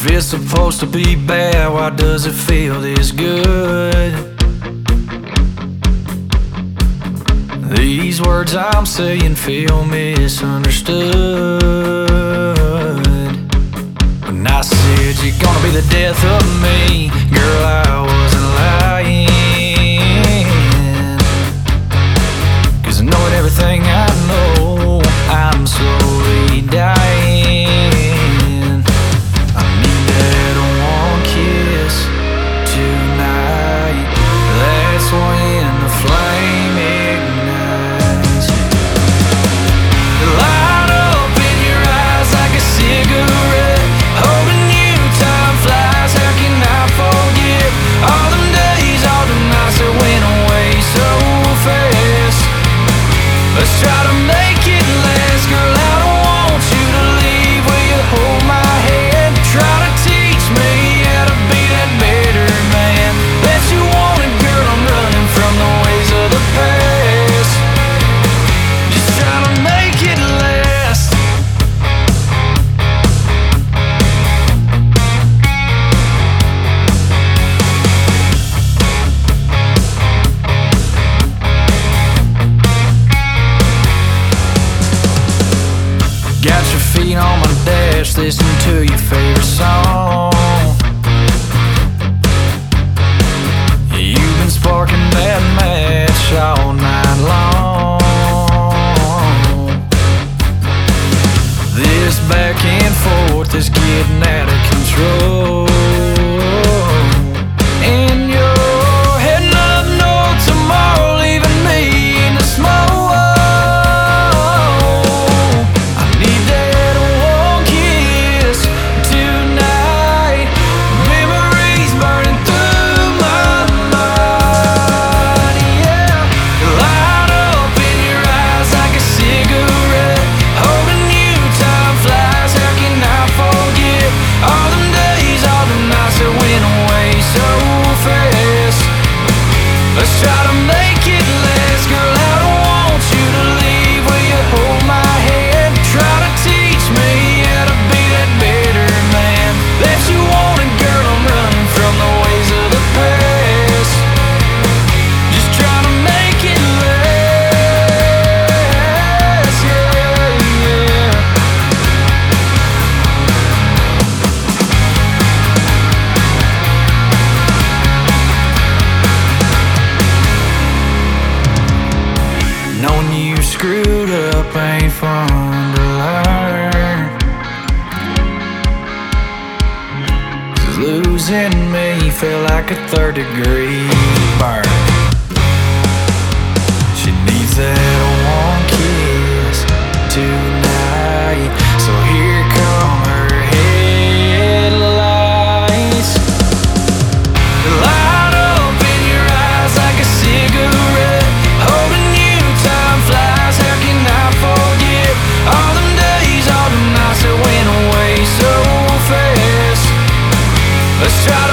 If it's supposed to be bad, why does it feel this good? These words I'm saying feel misunderstood. When I said you're gonna be the death of me, girl, I wasn't lying. 'Cause knowing everything I know, I'm slowly dying. I need that one kiss tonight. That's when the flame ignites. Light up in your eyes like a cigarette. Holding you, time flies, how can I forget? All them days, all the nights that went away so fast. Let's try to make it last, girl, I don't want you to leave. Will you hold my hand? Try to teach me how to be that better man that you wanted, girl, I'm running from the ways of the past. Just try to make it last. Got your feet on my dash, listen to your favorite song. You've been sparking that match all night long. This back and forth is getting out of control. And you're heading up north tomorrow, leaving me in the smoke. Let's try to make it last, girl, I don't want you to leave. Will you hold my hand? Try to teach me how to be that better man that you wanted, girl, I'm running from the ways of the past. Just try to make it last, yeah, yeah. Knowing you screwed up ain't fun to learn. 'Cause losing me felt like a third-degree burn. She needs that one kiss tonight, so here come her headlights. Light up in your eyes like a cigarette. Holding you, time flies, how can I forget? All them days, all the nights that went away so fast. Let's try